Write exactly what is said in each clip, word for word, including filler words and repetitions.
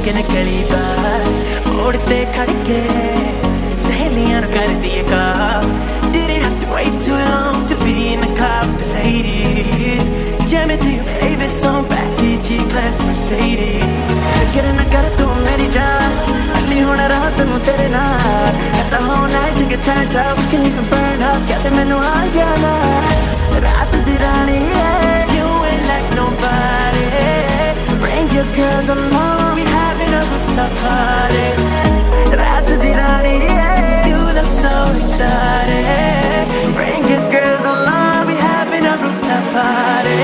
के निकली बाहर मोड़ते खड़के सहेलियां कर दिए कहा didn't have to wait too long to be in the car with the ladies jamming to your favorite song backseat G-Class Mercedes getting I got it to मेरी जान अगली होना रात तू तेरे नाल got the whole night to get turned up we can even burn up कहते मैनू आ जाना रात दी रानी you ain't like nobody bring your girls along we having a rooftop party रात दी रानी you look so excited bring your girls along we having a rooftop party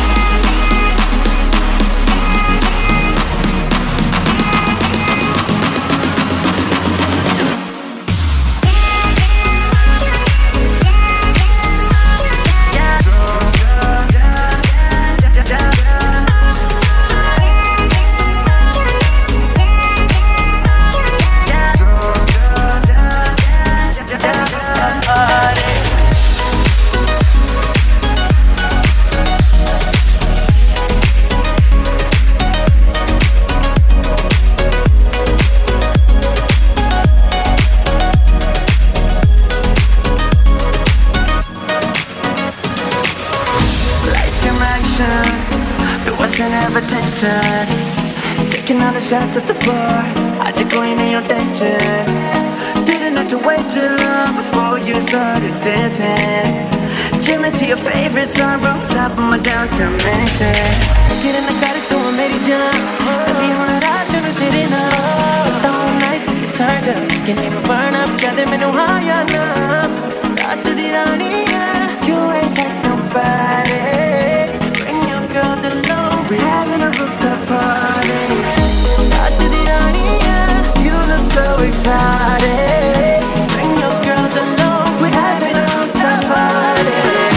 taking all the shots at the bar आज कोई नहीं हो tension didn't have to wait too long before you started dancing jamming to your favorite song from top of my downtown mansion getting I got it to मेरी जान अभी होना रात तू तेरे नाल the whole night to get turned up can even burn up कहते मैनू हाँ या ना रात दी रानी you ain't like nobody bring your girls along we're having a rooftop party रात दी रानी you look so excited bring your girls along we're having a rooftop party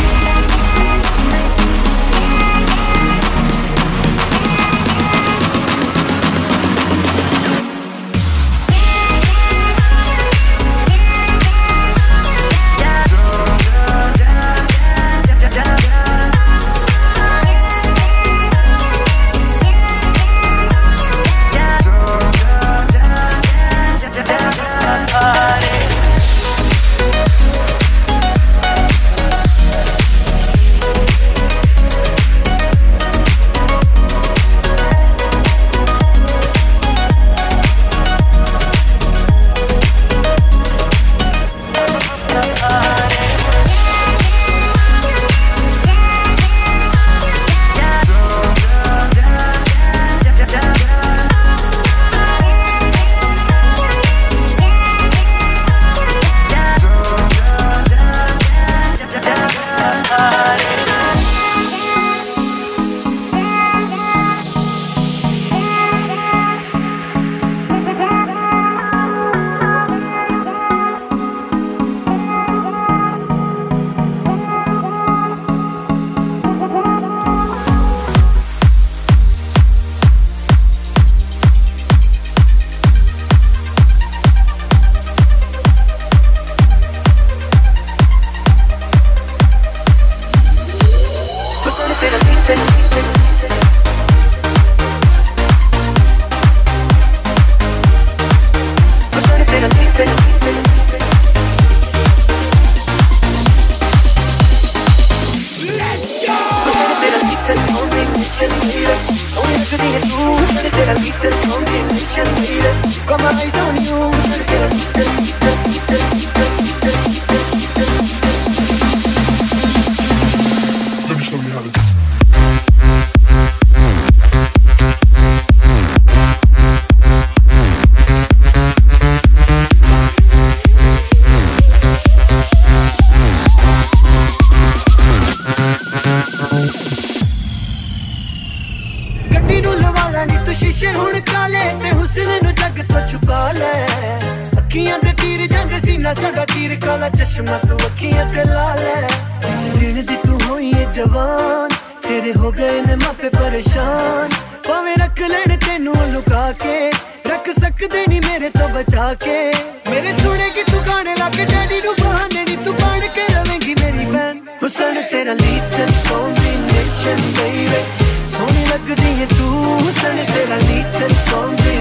तेरा lethal combination baby Soni लगदी है तू हुस्न तेरा lethal combination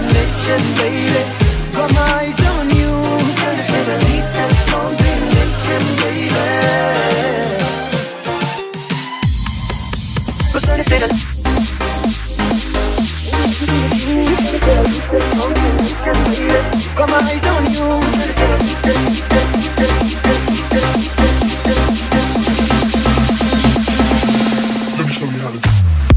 combination, baby. Got my eyes on you, turn it to the lethal combination, baby. Let's turn it to the got my eyes on you, turn it to the let me show you how to do.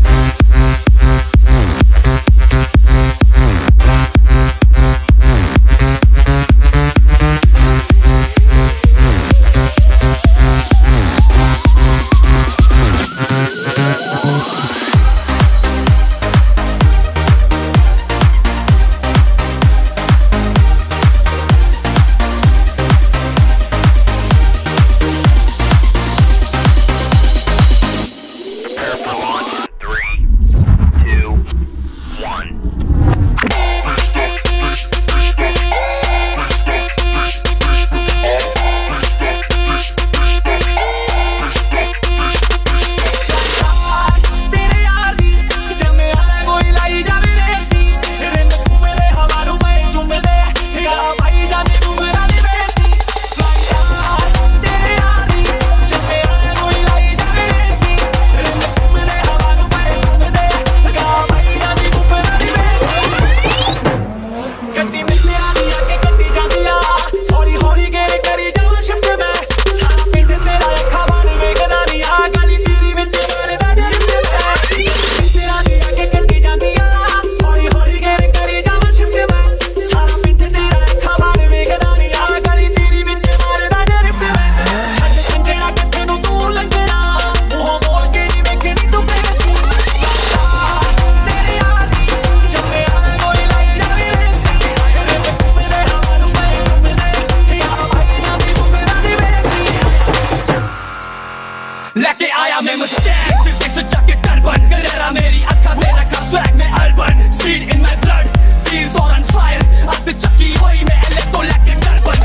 लेके आया मैं Moustache फिर से जाके turban गरेरा मेरी अखा में रखा स्वैग में urban speed in my blood feels on fire अब चक्की वही मैं एले तो लेके टर्बन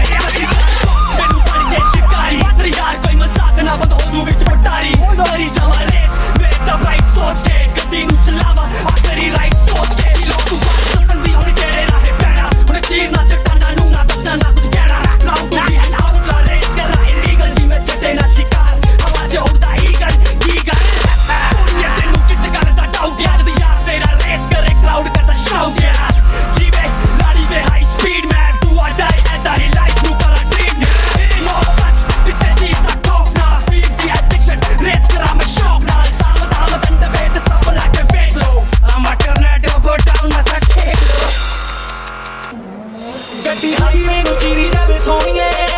मैनू पड़ के शिकारी तेरे यार कोई मजाक ना बंद हो जू विच पटारी मेरी जावा रेस मेरे तब राइट सोच के गड्डी नू चलावा आखरी राइट सोच के लोग तू बात पसंदी होनी तेरे राहे पैना उन्हें चीरना चटाना नू ना दसना ना कुछ कहना round to be an outlaw race कर रहा इलीगल जी में चटे ना शिकार आवाज़ उड़ता गड्डी हाईवे नू चीरी जावे सोनिए